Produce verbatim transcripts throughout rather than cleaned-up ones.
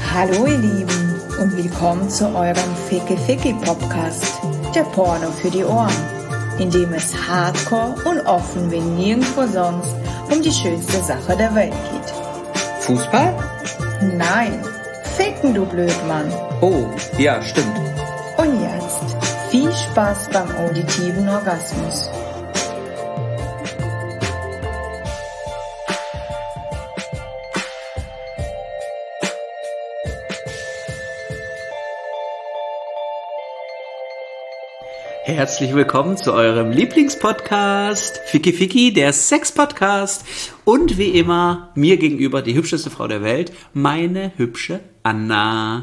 Hallo ihr Lieben und willkommen zu eurem Ficky Ficky Podcast, der Porno für die Ohren, in dem es hardcore und offen wie nirgendwo sonst um die schönste Sache der Welt geht. Fußball? Nein, Ficken, du Blödmann. Oh, ja, stimmt. Und jetzt viel Spaß beim auditiven Orgasmus. Herzlich willkommen zu eurem Lieblingspodcast, Ficky Ficky, der Sex-Podcast. Und wie immer, mir gegenüber die hübscheste Frau der Welt, meine hübsche Anna.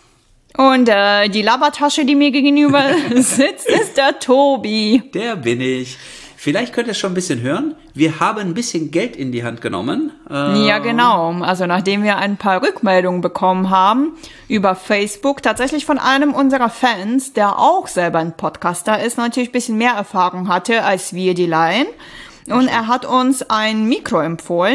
Und äh, die Labertasche, die mir gegenüber sitzt, ist der Tobi. Der bin ich. Vielleicht könnt ihr es schon ein bisschen hören. Wir haben ein bisschen Geld in die Hand genommen. Äh ja, genau. Also nachdem wir ein paar Rückmeldungen bekommen haben über Facebook, tatsächlich von einem unserer Fans, der auch selber ein Podcaster ist, natürlich ein bisschen mehr Erfahrung hatte als wir, die Laien. Und er hat uns ein Mikro empfohlen.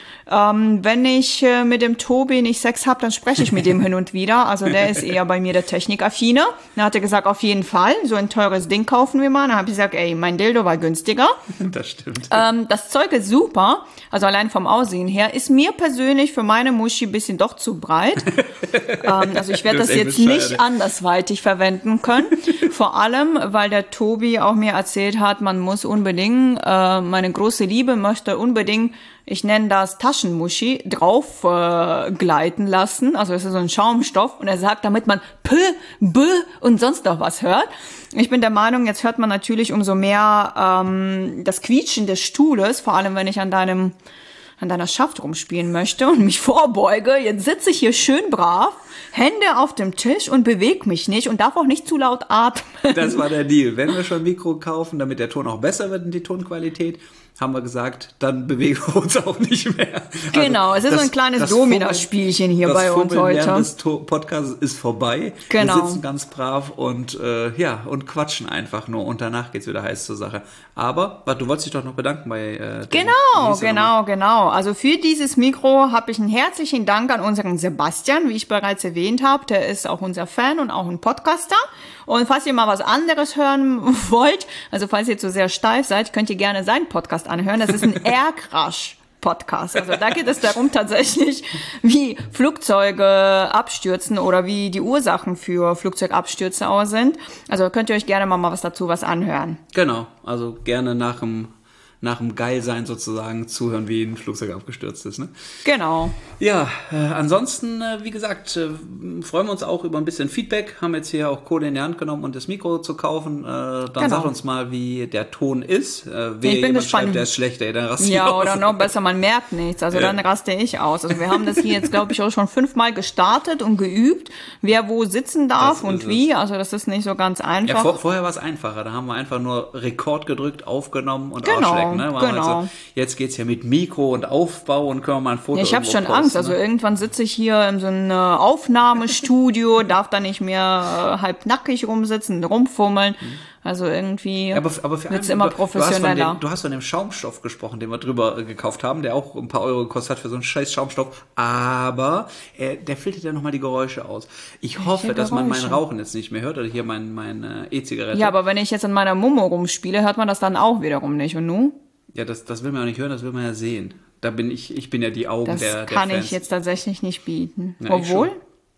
Ähm, wenn ich äh, mit dem Tobi nicht Sex habe, dann spreche ich mit dem hin und wieder. Also der ist eher bei mir der Technikaffine. Dann hat er gesagt, auf jeden Fall, so ein teures Ding kaufen wir mal. Dann habe ich gesagt, ey, mein Dildo war günstiger. Das stimmt. Ähm, das Zeug ist super, also allein vom Aussehen her. Ist mir persönlich für meine Muschi ein bisschen doch zu breit. ähm, also ich werde das jetzt nicht andersweitig verwenden können. Vor allem, weil der Tobi auch mir erzählt hat, man muss unbedingt, äh, meine große Liebe möchte unbedingt, ich nenne das Taschenmuschi, drauf äh, gleiten lassen. Also es ist so ein Schaumstoff. Und er sagt, damit man P, B und sonst noch was hört. Ich bin der Meinung, jetzt hört man natürlich umso mehr ähm, das Quietschen des Stuhles, vor allem wenn ich an deinem an deiner Schaft rumspielen möchte und mich vorbeuge. Jetzt sitze ich hier schön brav, Hände auf dem Tisch und bewege mich nicht und darf auch nicht zu laut atmen. Das war der Deal. Wenn wir schon ein Mikro kaufen, damit der Ton auch besser wird in die Tonqualität, haben wir gesagt, dann bewegen wir uns auch nicht mehr. Genau, also es ist das, so ein kleines Domina-Spielchen hier bei uns heute. Das Podcast ist vorbei. Genau. Wir sitzen ganz brav und äh, ja und quatschen einfach nur und danach geht's wieder heiß zur Sache. Aber, warte, du wolltest dich doch noch bedanken bei äh, Genau, genau, genau. Also für dieses Mikro habe ich einen herzlichen Dank an unseren Sebastian, wie ich bereits erwähnt habe. Der ist auch unser Fan und auch ein Podcaster. Und falls ihr mal was anderes hören wollt, also falls ihr zu sehr steif seid, könnt ihr gerne seinen Podcast anhören. Das ist ein Air-Crash-Podcast. Also da geht es darum tatsächlich, wie Flugzeuge abstürzen oder wie die Ursachen für Flugzeugabstürze aus sind. Also könnt ihr euch gerne mal, mal was dazu was anhören. Genau, also gerne nach dem nach dem Geilsein sozusagen zuhören, wie ein Flugzeug abgestürzt ist. Ne? Genau. Ja, äh, ansonsten, äh, wie gesagt, äh, freuen wir uns auch über ein bisschen Feedback. Haben jetzt hier auch Kohle in die Hand genommen und das Mikro zu kaufen. Äh, dann genau. Sagt uns mal, wie der Ton ist. Äh, wer ich bin jemand gespannt. Schreibt, der ist schlecht, ey, dann raste ich Ja, aus. oder noch besser, man merkt nichts. Also ja. Dann raste ich aus. Also wir haben das hier jetzt, glaube ich, auch schon fünfmal gestartet und geübt, wer wo sitzen darf das und wie. Also das ist nicht so ganz einfach. Ja, vor, vorher war es einfacher. Da haben wir einfach nur Rekord gedrückt, aufgenommen und genau, ausschlecken. Ne? Genau. Also, jetzt geht's ja mit Mikro und Aufbau und können wir mal ein Foto ja, ich habe schon posten, Angst. Ne? Also irgendwann sitze ich hier in so einem Aufnahmestudio, darf da nicht mehr äh, halb nackig rumsitzen, rumfummeln. Also irgendwie ja, aber, aber für wird's einen, immer du, professioneller. Du hast, dem, du hast von dem Schaumstoff gesprochen, den wir drüber äh, gekauft haben, der auch ein paar Euro gekostet hat für so einen scheiß Schaumstoff. Aber äh, der filtert ja nochmal die Geräusche aus. Ich Welche hoffe, dass Geräusche? man mein Rauchen jetzt nicht mehr hört oder hier mein, meine E-Zigarette. Ja, aber wenn ich jetzt an meiner Momo rumspiele, hört man das dann auch wiederum nicht. Und nun? Ja, das, das will man ja nicht hören, das will man ja sehen. Da bin ich, ich bin ja die Augen das der, der kann Fans. Ich jetzt tatsächlich nicht bieten. Ja, Obwohl?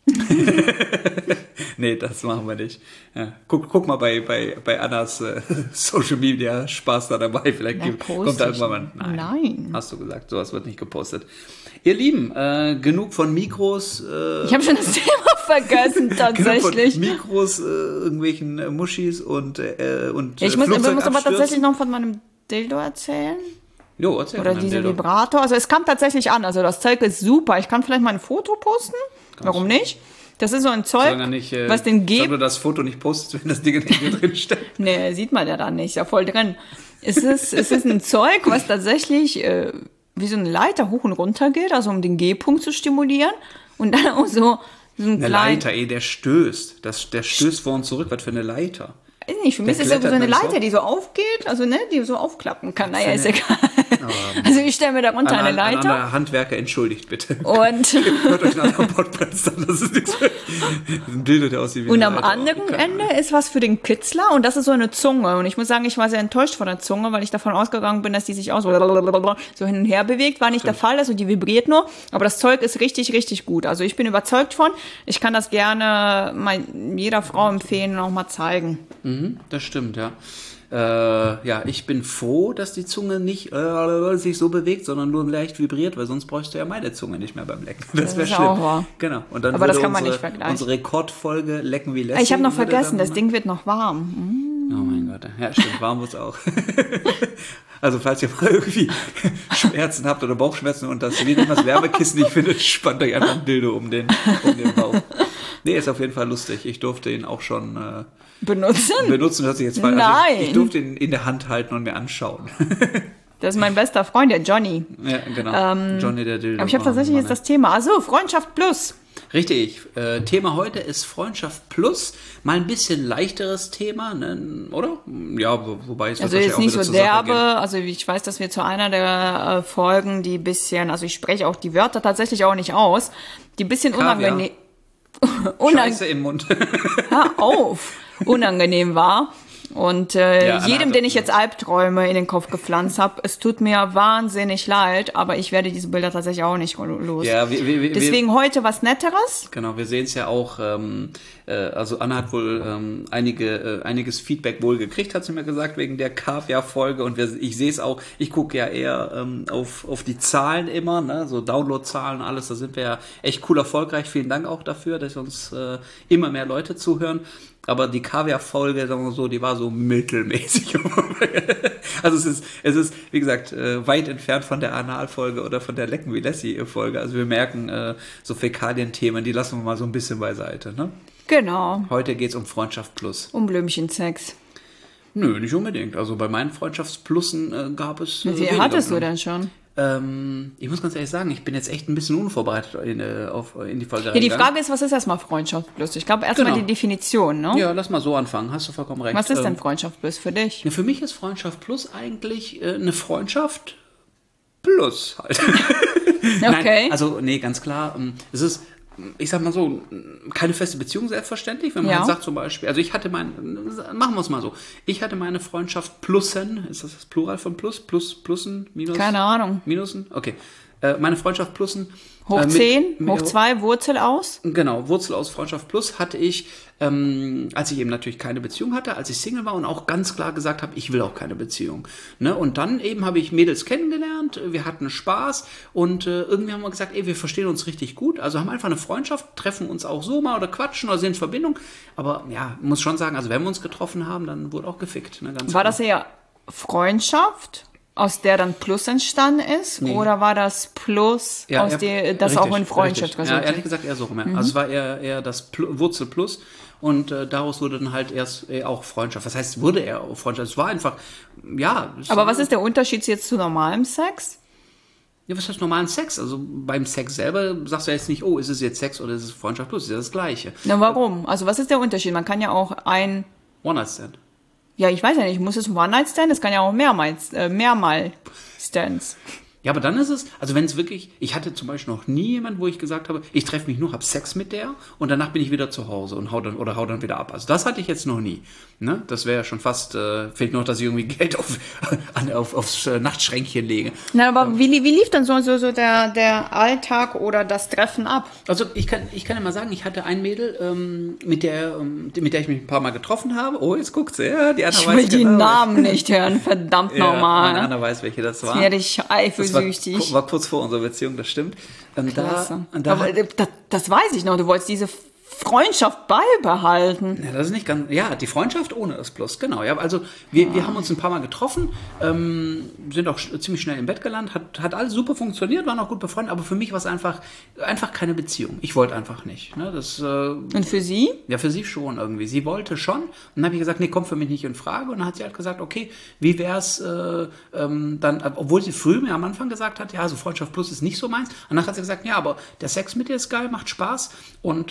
Nee, das machen wir nicht. Ja. Guck, guck mal bei, bei, bei Annas äh, Social Media Spaß da dabei. Vielleicht Na, kommt da irgendwann mal. Nein, Nein. Hast du gesagt, sowas wird nicht gepostet. Ihr Lieben, äh, genug von Mikros. Äh, ich habe schon das Thema vergessen, tatsächlich. Genug von Mikros, äh, irgendwelchen äh, Muschis und, äh, und ich muss, ich muss aber Flugzeugabstürzen. tatsächlich noch von meinem Dildo erzählen. Jo, erzähl Oder diese Vibrator. Also es kam tatsächlich an. Also das Zeug ist super. Ich kann vielleicht mal ein Foto posten. Kannst Warum nicht? Das ist so ein Zeug, nicht, äh, was den gibt. Soll du das Foto nicht postest, wenn das Ding in dir drin steckt? Nee, sieht man ja dann nicht. Ist ja voll drin. Es ist, es ist ein Zeug, was tatsächlich äh, wie so eine Leiter hoch und runter geht, also um den G-Punkt zu stimulieren. Und dann auch so, so ein Eine Leiter, ey, der stößt. Das, der stößt vor und zurück. Was für eine Leiter? weiß nicht, für mich ist das so eine Leiter, die so aufgeht, also ne, die so aufklappen kann. Naja, ist egal. Oh, also ich stelle mir darunter an, eine Leiter. An Handwerker, entschuldigt bitte. Und hört euch einen anderen Podcast an, das ist nichts mehr. Ein Bild, der aussieht wie Und eine am Leiter. anderen Ende ist was für den Kitzler und das ist so eine Zunge. Und ich muss sagen, ich war sehr enttäuscht von der Zunge, weil ich davon ausgegangen bin, dass die sich auch so, so hin und her bewegt. War nicht Stimmt. der Fall, also die vibriert nur. Aber das Zeug ist richtig, richtig gut. Also ich bin überzeugt von. Ich kann das gerne mal jeder Frau empfehlen und auch mal zeigen. Mhm, das stimmt, ja. Äh, ja, ich bin froh, dass die Zunge nicht äh, sich so bewegt, sondern nur leicht vibriert, weil sonst bräuchst du ja meine Zunge nicht mehr beim Lecken. Das wäre schlimm. Auch wahr. Genau. Und dann Aber das kann unsere, man nicht vergleichen. Unsere Rekordfolge Lecken wie Lassie. Ich habe noch vergessen, das Ding wird noch warm. Mm. Oh mein Gott. Ja, stimmt, warm wird's auch. Also falls ihr mal irgendwie Schmerzen habt oder Bauchschmerzen und das wie nennt man das Wärmekissen nicht findet, spannt euch einfach ein Dildo um den, um den Bauch. Nee, ist auf jeden Fall lustig. Ich durfte ihn auch schon äh, benutzen. Benutzen, dass ich jetzt Nein. Also ich, ich durfte ihn in der Hand halten und mir anschauen. Das ist mein bester Freund, der Johnny. Ja, genau. Ähm, Johnny der Dildo. Aber ich habe tatsächlich jetzt das Thema. Also Freundschaft Plus. Richtig. Äh, Thema heute ist Freundschaft Plus. Mal ein bisschen leichteres Thema, ne? Oder? Ja, wo, wobei es also jetzt nicht so derbe. Also ich weiß, dass wir zu einer der äh, Folgen, die bisschen, also ich spreche auch die Wörter tatsächlich auch nicht aus, die bisschen unangenehm. Unang- Scheiße im Mund. Hör auf. Unangenehm war. Und äh, ja, jedem, den ich jetzt Albträume in den Kopf gepflanzt habe, es tut mir wahnsinnig leid, aber ich werde diese Bilder tatsächlich auch nicht los. Ja, wir, wir, Deswegen wir, heute was Netteres. Genau, wir sehen es ja auch, ähm, äh, also Anna hat wohl ähm, einige, äh, einiges Feedback wohl gekriegt, hat sie mir gesagt, wegen der Kaviar-Folge und wir, ich sehe es auch, ich gucke ja eher ähm, auf, auf die Zahlen immer, ne? So Download-Zahlen, alles, da sind wir ja echt cool erfolgreich. Vielen Dank auch dafür, dass uns äh, immer mehr Leute zuhören. Aber die Kaviar-Folge, sagen wir so, die war so mittelmäßig. Also es ist, es ist, wie gesagt, weit entfernt von der Anal-Folge oder von der Lecken wie Lassie-Folge. Also wir merken, so Fäkalien-Themen, die lassen wir mal so ein bisschen beiseite. Ne? Genau. Heute geht's um Freundschaft Plus. Um Blümchensex. Nö, nicht unbedingt. Also bei meinen Freundschaftsplussen äh, gab es... Wie viel hattest du denn schon? Ähm, ich muss ganz ehrlich sagen, ich bin jetzt echt ein bisschen unvorbereitet in, äh, auf, in die Folge. Ja, die Frage ist, was ist erstmal Freundschaft Plus? Ich glaube erstmal genau. die Definition, ne? Ja, lass mal so anfangen, hast du vollkommen recht. Was ist denn Freundschaft Plus für dich? Ja, für mich ist Freundschaft Plus eigentlich äh, eine Freundschaft Plus halt. Okay. Nein, also nee, ganz klar, ähm, es ist, ich sag mal so, keine feste Beziehung selbstverständlich, wenn man ja. halt sagt zum Beispiel, also ich hatte mein, machen wir es mal so, ich hatte meine Freundschaft Plussen, ist das das Plural von Plus? Plus, Plussen, Minus? Keine Ahnung. Minusen? Okay. Äh, meine Freundschaft Plussen. Hoch äh, mit, zehn, mit, hoch zwei, Wurzel aus? Genau, Wurzel aus Freundschaft Plus hatte ich, ähm, als ich eben natürlich keine Beziehung hatte, als ich Single war und auch ganz klar gesagt habe, ich will auch keine Beziehung. Ne? Und dann eben habe ich Mädels kennengelernt, wir hatten Spaß und äh, irgendwie haben wir gesagt, ey, wir verstehen uns richtig gut, also haben einfach eine Freundschaft, treffen uns auch so mal oder quatschen oder sind in Verbindung, aber ja, muss schon sagen, also wenn wir uns getroffen haben, dann wurde auch gefickt. Ne? Ganz war klar. Das eher Freundschaft? Aus der dann Plus entstanden ist? Nee. Oder war das Plus, ja, aus ja, der das richtig, auch in Freundschaft resultiert? Ja, ehrlich gesagt eher so rum. Ja. Mhm. Also es war eher, eher das Pl- Wurzel Plus und äh, daraus wurde dann halt erst äh, auch Freundschaft. Was heißt, wurde er auch Freundschaft? Es war einfach, ja. Aber was ist der Unterschied jetzt zu normalem Sex? Ja, was heißt normalen Sex? Also beim Sex selber sagst du ja jetzt nicht, oh, ist es jetzt Sex oder ist es Freundschaft Plus? Das ist ja das Gleiche. Na, warum? Also was ist der Unterschied? Man kann ja auch ein... One-Night-Stand. Ja, ich weiß ja nicht, muss es ein One-Night-Stand? Es kann ja auch mehrmals, äh, mehrmal Stands. Ja, aber dann ist es, also wenn es wirklich, ich hatte zum Beispiel noch nie jemanden, wo ich gesagt habe, ich treffe mich nur, habe Sex mit der und danach bin ich wieder zu Hause und hau dann oder hau dann wieder ab. Also das hatte ich jetzt noch nie. Ne? Das wäre ja schon fast, äh, fehlt noch, dass ich irgendwie Geld auf, an, auf, aufs äh, Nachtschränkchen lege. Na, aber ja. wie, wie lief dann so, so, so der, der Alltag oder das Treffen ab? Also ich kann, ich kann ja mal sagen, ich hatte ein Mädel, ähm, mit der, ähm, mit der ich mich ein paar Mal getroffen habe. Oh, jetzt guckt sie, ja, die Anna ich weiß will die genau, Namen nicht hören, verdammt ja, nochmal. Meine Anna weiß, welche das war. Jetzt werde ich eifersüchtig. Das war, war kurz vor unserer Beziehung, das stimmt. Ähm, Klasse. Da, da aber hat, das, das weiß ich noch, du wolltest diese Freundschaft beibehalten. Ja, das ist nicht ganz, ja, die Freundschaft ohne das Plus, genau. Ja, also wir, wir haben uns ein paar Mal getroffen, ähm, sind auch ziemlich schnell im Bett gelandet, hat, hat alles super funktioniert, waren auch gut befreundet, aber für mich war es einfach, einfach keine Beziehung. Ich wollte einfach nicht. Ne? Das, äh, und für sie? Ja, für sie schon irgendwie. Sie wollte schon. Und dann habe ich gesagt, nee, kommt für mich nicht in Frage. Und dann hat sie halt gesagt, okay, wie wär's äh, ähm, dann, obwohl sie früh mir am Anfang gesagt hat, ja, also Freundschaft Plus ist nicht so meins. Und dann hat sie gesagt, ja, aber der Sex mit dir ist geil, macht Spaß. Und äh, dann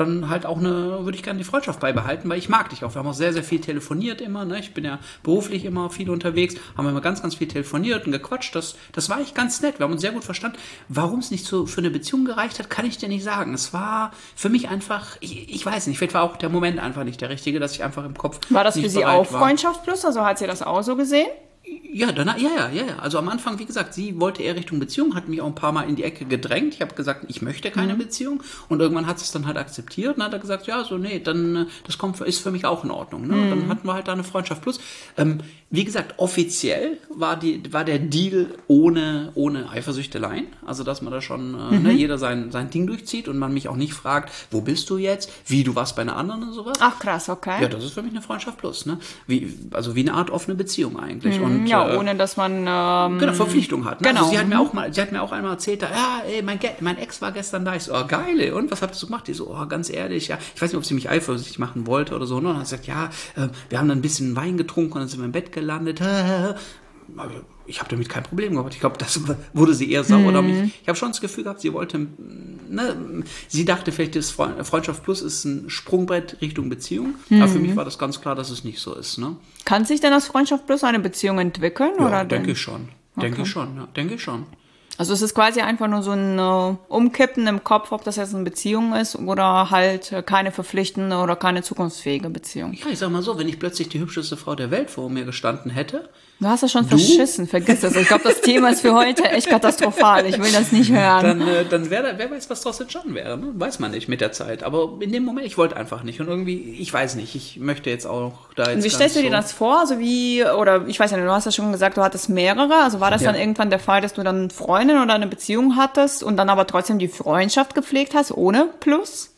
dann halt auch eine, würde ich gerne die Freundschaft beibehalten, weil ich mag dich auch. Wir haben auch sehr, sehr viel telefoniert immer, ne? Ich bin ja beruflich immer viel unterwegs, haben immer ganz, ganz viel telefoniert und gequatscht. Das, das war echt ganz nett. Wir haben uns sehr gut verstanden. Warum es nicht so für eine Beziehung gereicht hat, kann ich dir nicht sagen. Es war für mich einfach, ich, ich weiß nicht, vielleicht war auch der Moment einfach nicht der richtige, dass ich einfach im Kopf War das nicht für Sie bereit auch war. Freundschaft plus? Also hat sie das auch so gesehen? Ja, danach, ja, ja, ja, ja. Also am Anfang, wie gesagt, sie wollte eher Richtung Beziehung, hat mich auch ein paar Mal in die Ecke gedrängt. Ich habe gesagt, ich möchte keine mhm. Beziehung. Und irgendwann hat sie es dann halt akzeptiert und hat er gesagt, ja, so, nee, dann, das kommt, ist für mich auch in Ordnung. Ne? Mhm. Und dann hatten wir halt da eine Freundschaft plus. Ähm, wie gesagt, offiziell war die, war der Deal ohne, ohne Eifersüchteleien. Also, dass man da schon, äh, mhm. ne, jeder sein, sein Ding durchzieht und man mich auch nicht fragt, wo bist du jetzt? Wie, du warst bei einer anderen und sowas. Ach, krass, okay. Ja, das ist für mich eine Freundschaft plus, ne? Wie, also wie eine Art offene Beziehung eigentlich. Mhm. Und, ja, äh, ohne dass man ähm, genau, Verpflichtung hat. Ne? Genau. Also sie hat mir auch mal, sie hat mir auch einmal erzählt, da, ja, ey, mein, Ge- mein Ex war gestern da. Ich so, oh, geil, ey. Und was habt ihr so gemacht? Die so, oh, ganz ehrlich, ja. Ich weiß nicht, ob sie mich eifersüchtig machen wollte oder so. Ne? Und dann hat sie gesagt, ja, äh, wir haben dann ein bisschen Wein getrunken und dann sind wir im Bett gelandet. Ich habe damit kein Problem gehabt. Ich glaube, das wurde sie eher sauer. Oder mich. Ich habe schon das Gefühl gehabt, sie wollte, ne, sie dachte vielleicht, das Freundschaft Plus ist ein Sprungbrett Richtung Beziehung. Mhm. Aber für mich war das ganz klar, dass es nicht so ist. Ne? Kann sich denn das Freundschaft Plus eine Beziehung entwickeln? Ja, oder denke denn? ich schon. Denke Okay. ich schon, ja, denke ich schon. Also es ist quasi einfach nur so ein äh, Umkippen im Kopf, ob das jetzt eine Beziehung ist oder halt äh, keine verpflichtende oder keine zukunftsfähige Beziehung. Ja, ich sag mal so, wenn ich plötzlich die hübscheste Frau der Welt vor mir gestanden hätte. Du hast das schon Du? verschissen, vergiss das. Ich glaube, das Thema ist für heute echt katastrophal. Ich will das nicht hören. Dann, äh, dann wäre, wer weiß, was daraus entstanden wäre. Ne? Weiß man nicht mit der Zeit. Aber in dem Moment, ich wollte einfach nicht. Und irgendwie, ich weiß nicht, ich möchte jetzt auch da jetzt. Und wie stellst du dir so das vor? Also wie, oder ich weiß ja nicht, du hast ja schon gesagt, du hattest mehrere. Also war das Ja. dann irgendwann der Fall, dass du dann eine Freundin oder eine Beziehung hattest und dann aber trotzdem die Freundschaft gepflegt hast, ohne Plus?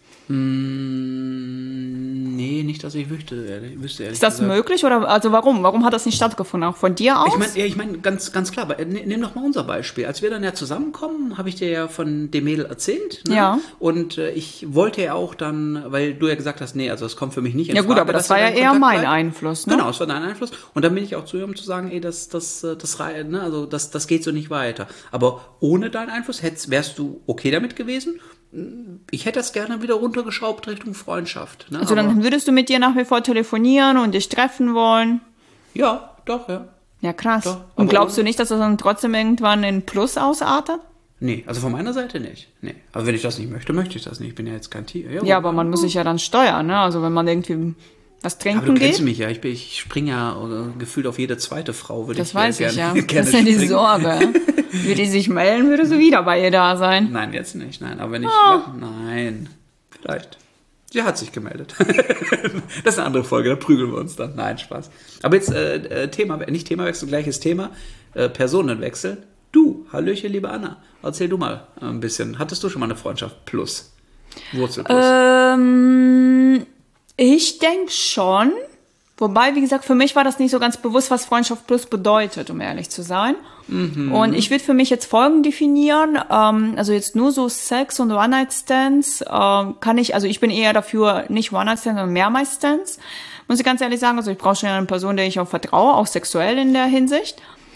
Hm, nee, nicht, dass ich wüsste, ehrlich, wüsste ehrlich Ist das gesagt. möglich oder also warum? Warum hat das nicht stattgefunden? Auch von dir aus? Ich meine, ja, ich meine, ganz, ganz klar, aber, äh, nimm doch mal unser Beispiel. Als wir dann ja zusammenkommen, habe ich dir ja von dem Mädel erzählt. Ne? Ja. Und äh, ich wollte ja auch dann, weil du ja gesagt hast, nee, also das kommt für mich nicht in Ja Frage. gut, aber das dass war wir ja da in eher Kontakt mein bleiben. Einfluss, ne? Genau, es war dein Einfluss. Und dann bin ich auch zu ihr, um zu sagen, ey, das, das, äh, das, rei- ne, also das, das geht so nicht weiter. Aber ohne deinen Einfluss hättest, wärst du okay damit gewesen. Ich hätte das gerne wieder runtergeschraubt Richtung Freundschaft. Ne? Also aber, dann würdest du mit dir nach wie vor telefonieren und dich treffen wollen? ja, doch, ja. Ja, krass. Doch, und aber glaubst ohne- du nicht, dass das dann trotzdem irgendwann in Plus ausartet? Nee, also von meiner Seite nicht. Nee. Aber wenn ich das nicht möchte, möchte ich das nicht. Ich bin ja jetzt kein Tier. Ja, aber man muss sich ja dann steuern, ne? Also wenn man irgendwie was Aber trinken du kennst geht. mich ja. Ich, bin- ich springe ja äh, gefühlt auf jede zweite Frau. Würde Das ich weiß äh, ich ja. gerne, gerne Das ist ja die springen. Sorge. Würde die sich melden, würde sie wieder bei ihr da sein. Nein, jetzt nicht. Nein, aber wenn ich... Oh. Nein, vielleicht. Sie hat sich gemeldet. Das ist eine andere Folge, da prügeln wir uns dann. Nein, Spaß. Aber jetzt äh, Thema, nicht Themawechsel, gleiches Thema. Äh, Personenwechsel. Du, hallöchen, liebe Anna. Erzähl du mal ein bisschen. Hattest du schon mal eine Freundschaft plus? Wurzel plus? Ähm, ich denke schon. Wobei, wie gesagt, für mich war das nicht so ganz bewusst, was Freundschaft plus bedeutet, um ehrlich zu sein. Mhm. Und ich würde für mich jetzt Folgendes definieren. Ähm, also jetzt nur so Sex und One-Night-Stands ähm, kann ich, also ich bin eher dafür, nicht One-Night-Stands, sondern Mehrmals-Stands. Muss ich ganz ehrlich sagen. Also ich brauche schon eine Person, der ich auch vertraue, auch sexuell in der Hinsicht.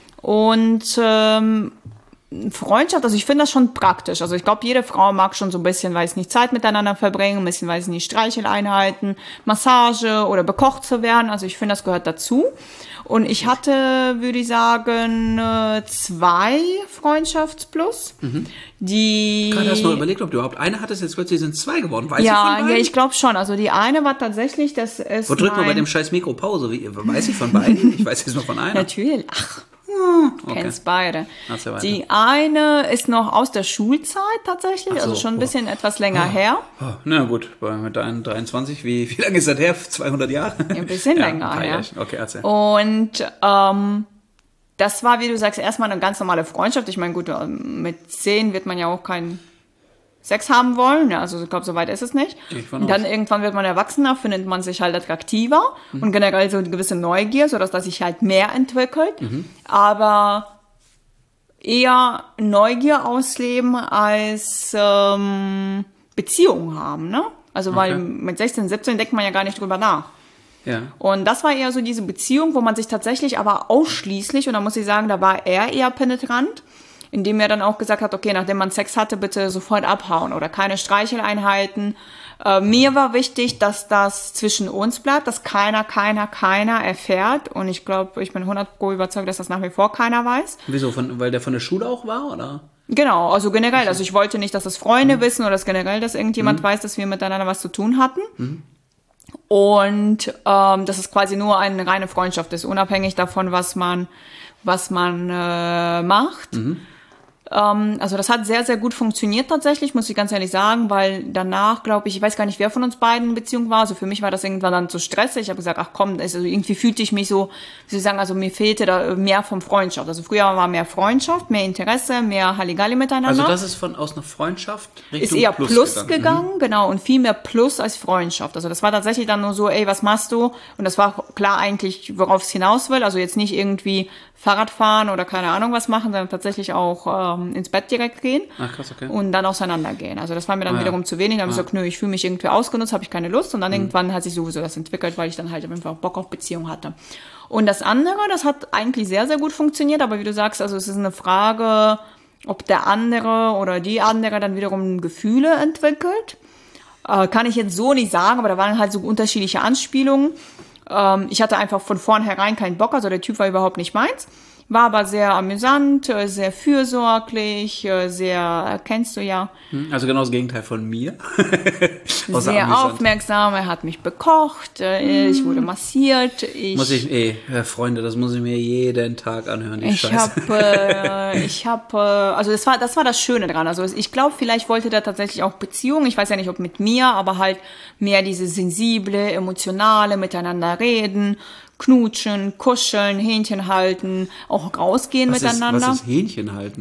Und ähm, Freundschaft, also ich finde das schon praktisch. Also ich glaube, jede Frau mag schon so ein bisschen, weiß nicht, Zeit miteinander verbringen, ein bisschen, weiß nicht, Streicheleinheiten, Massage oder bekocht zu werden. Also ich finde, das gehört dazu. Und ich hatte, würde ich sagen, zwei Freundschaftsplus, mhm. die... Gerade hast du mal überlegt, ob du überhaupt eine hattest, jetzt plötzlich sind zwei geworden. Weißt du von Ja, beiden? ja, ich glaube schon. Also die eine war tatsächlich, das ist Wo drückt man bei mein- dem scheiß Mikro Pause? Wie, weiß ich von beiden? Ich weiß jetzt nur von einer. Natürlich. Ach, du okay. kennst beide. Erzähl weiter. Die eine ist noch aus der Schulzeit tatsächlich, Ach so, also schon ein oh. bisschen etwas länger her. Oh, na gut, bei, mit deinen dreiundzwanzig, wie, wie lange ist das her? zweihundert Jahre? Ja, ein bisschen Ja, länger ein paar her. Jährchen. Okay, erzähl. Und ähm, das war, wie du sagst, erstmal eine ganz normale Freundschaft. Ich meine, gut, ähm, mit zehn wird man ja auch keinen Sex haben wollen. Ja, also ich glaube, so weit ist es nicht. Gehe ich von Und dann aus. irgendwann wird man erwachsener, findet man sich halt attraktiver Mhm. und generell so eine gewisse Neugier, sodass das sich halt mehr entwickelt. Mhm. Aber eher Neugier ausleben als ähm, Beziehung haben, ne? Also weil Okay. mit sechzehn, siebzehn denkt man ja gar nicht drüber nach. Ja. Und das war eher so diese Beziehung, wo man sich tatsächlich aber ausschließlich, und da muss ich sagen, da war er eher penetrant, indem er dann auch gesagt hat, okay, nachdem man Sex hatte, bitte sofort abhauen oder keine Streicheleinheiten, Äh, mir war wichtig, dass das zwischen uns bleibt, dass keiner, keiner, keiner erfährt. Und ich glaube, ich bin hundert Prozent überzeugt, dass das nach wie vor keiner weiß. Wieso? Von, weil der von der Schule auch war, oder? Genau, also generell. Also ich wollte nicht, dass das Freunde mhm. wissen oder dass generell, dass irgendjemand mhm. weiß, dass wir miteinander was zu tun hatten. Mhm. Und ähm, dass es quasi nur eine reine Freundschaft ist, unabhängig davon, was man, was man äh, macht. Mhm. Ähm, also das hat sehr, sehr gut funktioniert tatsächlich, muss ich ganz ehrlich sagen, weil danach, glaube ich, ich weiß gar nicht, wer von uns beiden in Beziehung war. Also für mich war das irgendwann dann zu stressig. Ich habe gesagt, ach komm, also irgendwie fühlte ich mich so, wie soll ich sagen, also mir fehlte da mehr vom Freundschaft. Also früher war mehr Freundschaft, mehr Interesse, mehr Halligalli miteinander. Also das ist von aus einer Freundschaft Richtung ist eher Plus, Plus gegangen, gegangen mhm. genau, und viel mehr Plus als Freundschaft. Also das war tatsächlich dann nur so, ey, was machst du? Und das war klar eigentlich, worauf es hinaus will. Also jetzt nicht irgendwie Fahrrad fahren oder keine Ahnung was machen, sondern tatsächlich auch ähm, ins Bett direkt gehen. Ach, krass, okay. Und dann auseinandergehen. Also das war mir dann ah, wiederum ja. zu wenig. Dann habe ich ah. gesagt, nö, ich fühle mich irgendwie ausgenutzt, habe ich keine Lust. Und dann mhm. irgendwann hat sich sowieso das entwickelt, weil ich dann halt einfach Bock auf Beziehung hatte. Und das andere, das hat eigentlich sehr, sehr gut funktioniert. Aber wie du sagst, also es ist eine Frage, ob der andere oder die andere dann wiederum Gefühle entwickelt. Äh, kann ich jetzt so nicht sagen, aber da waren halt so unterschiedliche Anspielungen. Ähm, ich hatte einfach von vornherein keinen Bock, also der Typ war überhaupt nicht meins. War aber sehr amüsant, sehr fürsorglich, sehr, kennst du ja. Also genau das Gegenteil von mir. Sehr amüsant. Aufmerksam, er hat mich bekocht, ich wurde massiert. Ich, muss ich, ey, Freunde, das muss ich mir jeden Tag anhören, die ich Scheiße. Hab, äh, ich habe, äh, also das war, das war das Schöne dran. Also ich glaube, vielleicht wollte der tatsächlich auch Beziehung. Ich weiß ja nicht, ob mit mir, aber halt mehr diese sensible, emotionale, miteinander reden. Knutschen, kuscheln, Hähnchen halten, auch rausgehen was miteinander. Ist, was ist Hähnchen halten?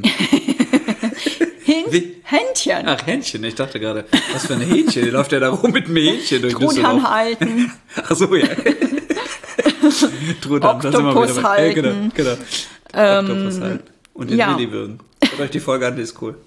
Hähn- Händchen. Ach, Händchen. Ich dachte gerade, was für ein Hähnchen? Die läuft ja da rum mit einem Hähnchen durch Düsseldorf. Truthahn halten. Ach so, ja. Truthahn, das sind wir wieder bei. halten. Ja, genau, genau. Ähm, Oktopus halten. Und den ja. Willi würgen. Hört euch die Folge an, die ist cool.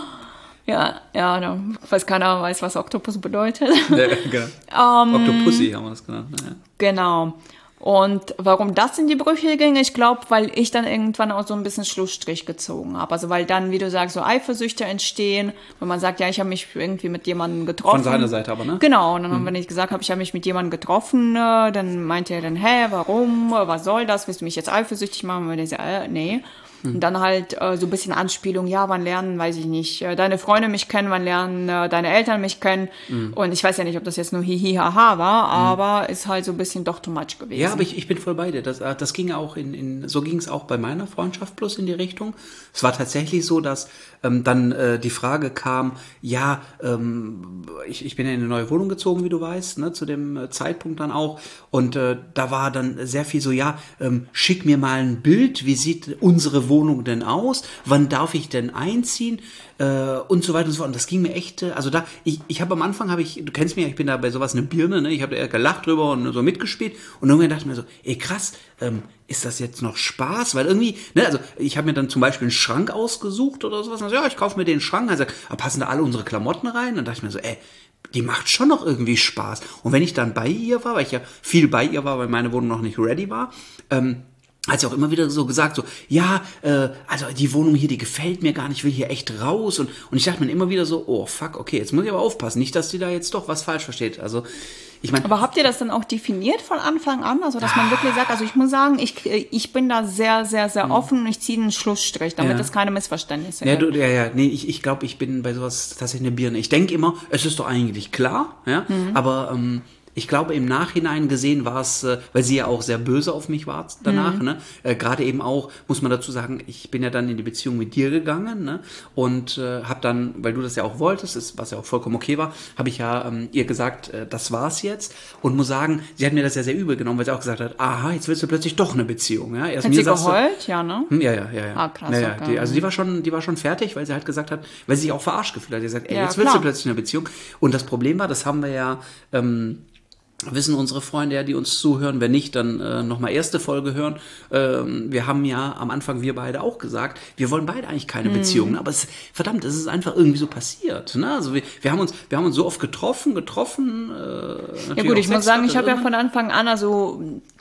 Ja, ja, da weiß keiner weiß, was Oktopus bedeutet. Ja, genau. Um, Octopussy haben wir das genannt. Ja. Genau. Und warum das in die Brüche ging, ich glaube, weil ich dann irgendwann auch so ein bisschen Schlussstrich gezogen habe. Also weil dann, wie du sagst, so Eifersüchte entstehen, wenn man sagt, ja, ich habe mich irgendwie mit jemandem getroffen. Von seiner Seite aber, ne? Genau, und dann, hm. wenn ich gesagt habe, ich habe mich mit jemandem getroffen, dann meinte er dann, hä, warum, was soll das, willst du mich jetzt eifersüchtig machen? Und ich so, äh, nee. Und dann halt äh, so ein bisschen Anspielung, ja, wann lernen, weiß ich nicht, äh, deine Freunde mich kennen, wann lernen äh, deine Eltern mich kennen. Mhm. Und ich weiß ja nicht, ob das jetzt nur hihi haha war, mhm. aber ist halt so ein bisschen doch too much gewesen. Ja, aber ich, ich bin voll bei dir. Das, das ging auch in, in so ging es auch bei meiner Freundschaft plus in die Richtung. Es war tatsächlich so, dass ähm, dann äh, die Frage kam, ja, ähm, ich, ich bin ja in eine neue Wohnung gezogen, wie du weißt, ne, zu dem äh, Zeitpunkt dann auch. Und äh, da war dann sehr viel so, ja, ähm, schick mir mal ein Bild, wie sieht unsere Wohnung denn aus? Wann darf ich denn einziehen? Äh, und so weiter und so fort. Und das ging mir echt, äh, also da, ich, ich habe am Anfang, habe ich, du kennst mich, ich bin da bei sowas eine Birne, ne? Ich habe da eher gelacht drüber und so mitgespielt. Und irgendwann dachte ich mir so, ey krass, ähm, ist das jetzt noch Spaß? Weil irgendwie, ne, also ich habe mir dann zum Beispiel einen Schrank ausgesucht oder sowas. Und also, ja, ich kaufe mir den Schrank. Also, passen da alle unsere Klamotten rein? Und dann dachte ich mir so, ey, die macht schon noch irgendwie Spaß. Und wenn ich dann bei ihr war, weil ich ja viel bei ihr war, weil meine Wohnung noch nicht ready war, ähm, hat sie auch immer wieder so gesagt, so, ja, äh, also die Wohnung hier, die gefällt mir gar nicht, ich will hier echt raus. Und, und ich dachte mir immer wieder so, oh fuck, okay, jetzt muss ich aber aufpassen, nicht, dass die da jetzt doch was falsch versteht. Also, ich meine. Aber habt ihr das dann auch definiert von Anfang an? Also, dass ah. man wirklich sagt, also ich muss sagen, ich, ich bin da sehr, sehr, sehr mhm. offen und ich ziehe einen Schlussstrich, damit ja. es keine Missverständnisse ja, gibt. Du, ja, ja, nee, ich, ich glaube, ich bin bei sowas tatsächlich eine Birne. Ich denke immer, es ist doch eigentlich klar, ja, mhm. aber, ähm, ich glaube, im Nachhinein gesehen war es, äh, weil sie ja auch sehr böse auf mich war danach, mhm. ne? Äh, gerade eben auch, muss man dazu sagen, ich bin ja dann in die Beziehung mit dir gegangen, ne? Und äh, habe dann, weil du das ja auch wolltest, ist, was ja auch vollkommen okay war, habe ich ja ähm, ihr gesagt, äh, das war's jetzt. Und muss sagen, sie hat mir das ja sehr übel genommen, weil sie auch gesagt hat, aha, jetzt willst du plötzlich doch eine Beziehung. Ja? Erst hat mir sie geheult? Du, ja, ne? Hm, ja, ja, ja, ja. Ah, krass. Ja, ja, okay. die, also die war schon, die war schon fertig, weil sie halt gesagt hat, weil sie sich auch verarscht gefühlt hat. Sie hat gesagt, ey, ja, jetzt klar. willst du plötzlich eine Beziehung. Und das Problem war, das haben wir ja, ähm, wissen unsere Freunde ja, die uns zuhören, wenn nicht, dann äh, nochmal erste Folge hören. Ähm, wir haben ja am Anfang, wir beide auch gesagt, wir wollen beide eigentlich keine mm. Beziehung, aber es, verdammt, es ist einfach irgendwie so passiert. Ne? Also wir, wir, haben uns, wir haben uns so oft getroffen, getroffen. Äh, ja gut, ich muss sagen, ich habe ja von Anfang an, also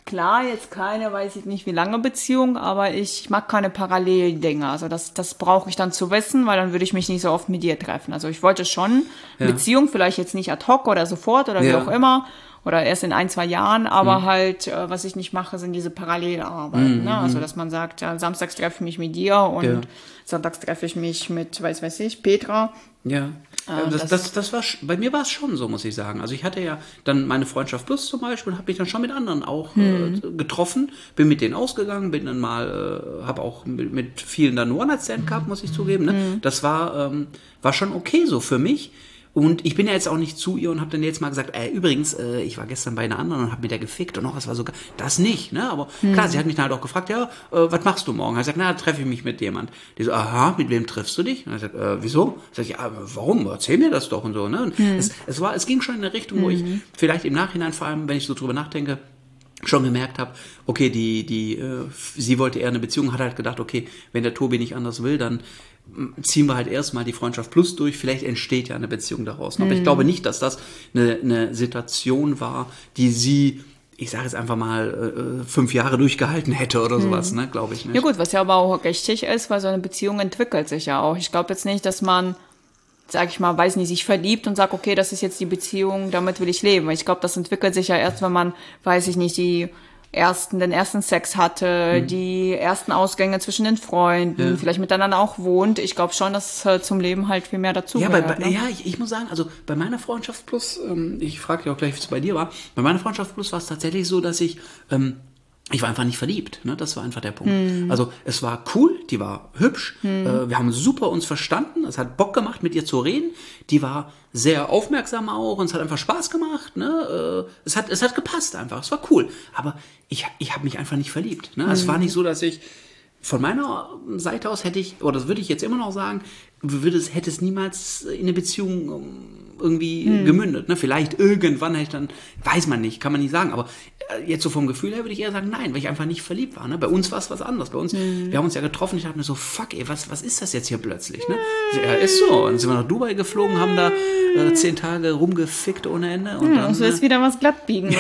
klar, jetzt keine, weiß ich nicht wie lange Beziehung, aber ich mag keine Paralleldinge. Also das, das brauche ich dann zu wissen, weil dann würde ich mich nicht so oft mit dir treffen. Also ich wollte schon ja. Beziehung, vielleicht jetzt nicht ad hoc oder sofort oder ja. wie auch immer. Oder erst in ein, zwei Jahren, aber mhm. halt, äh, was ich nicht mache, sind diese Parallelarbeiten. Mhm. Ne? Also, dass man sagt, ja, samstags treffe ich mich mit dir und ja. sonntags treffe ich mich mit, weiß weiß ich, Petra. Ja, äh, das, das, das, das war, bei mir war es schon so, muss ich sagen. Also ich hatte ja dann meine Freundschaft Plus zum Beispiel und habe mich dann schon mit anderen auch mhm. äh, getroffen, bin mit denen ausgegangen, bin dann mal, äh, habe auch mit, mit vielen dann One-Night-Stand gehabt, muss ich zugeben. Ne? Mhm. Das war, ähm, war schon okay so für mich. Und ich bin ja jetzt auch nicht zu ihr und habe dann jetzt mal gesagt, ey, übrigens, äh, ich war gestern bei einer anderen und habe mit der gefickt und noch was war sogar, das nicht, ne? Aber hm. klar, sie hat mich dann halt auch gefragt, ja, äh, was machst du morgen? Ich gesagt, na, treffe ich mich mit jemand. Die so, aha, mit wem triffst du dich? Und ich gesagt, äh, wieso? Ich sag, ja, warum? Erzähl mir das doch und so, ne? Und hm. es, es war, es ging schon in eine Richtung, wo ich vielleicht im Nachhinein, vor allem, wenn ich so drüber nachdenke, schon gemerkt habe, okay, die, die, äh, sie wollte eher eine Beziehung, hat halt gedacht, okay, wenn der Tobi nicht anders will, dann ziehen wir halt erstmal die Freundschaft Plus durch, vielleicht entsteht ja eine Beziehung daraus. Aber mhm. ich glaube nicht, dass das eine, eine Situation war, die sie, ich sage jetzt einfach mal, äh, fünf Jahre durchgehalten hätte oder sowas, mhm. ne, glaube ich nicht. Ja gut, was ja aber auch richtig ist, weil so eine Beziehung entwickelt sich ja auch. Ich glaube jetzt nicht, dass man, sag ich mal, weiß nicht, sich verliebt und sagt, okay, das ist jetzt die Beziehung, damit will ich leben. Ich glaube, das entwickelt sich ja erst, wenn man, weiß ich nicht, die ersten, den ersten Sex hatte, mhm. die ersten Ausgänge zwischen den Freunden, ja. vielleicht miteinander auch wohnt. Ich glaube schon, dass äh, zum Leben halt viel mehr dazu ja, gehört. Bei, bei, ne? Ja, ich, ich muss sagen, also bei meiner Freundschaft Plus, ähm, ich frage ja auch gleich, wie es bei dir war, bei meiner Freundschaft Plus war es tatsächlich so, dass ich, ähm, ich war einfach nicht verliebt, ne? Das war einfach der Punkt. Hm. Also es war cool, die war hübsch, hm. äh, wir haben super uns verstanden, es hat Bock gemacht, mit ihr zu reden, die war sehr aufmerksam auch und es hat einfach Spaß gemacht, ne? Äh, es hat es hat gepasst einfach, es war cool, aber ich ich habe mich einfach nicht verliebt, ne? Hm. Es war nicht so, dass ich von meiner Seite aus hätte ich, oder das würde ich jetzt immer noch sagen, würde es, hätte es niemals in eine Beziehung irgendwie hm. gemündet. Ne? Vielleicht irgendwann hätte ich dann, weiß man nicht, kann man nicht sagen, aber jetzt so vom Gefühl her würde ich eher sagen, nein, weil ich einfach nicht verliebt war. Ne? Bei uns war es was anderes. Bei uns, hm. wir haben uns ja getroffen, ich dachte mir so, fuck ey, was, was ist das jetzt hier plötzlich? Ne? Ja, ist so. Und dann sind wir nach Dubai geflogen, haben da äh, zehn Tage rumgefickt ohne Ende. Und hm, dann, so ist wieder was glattbiegen,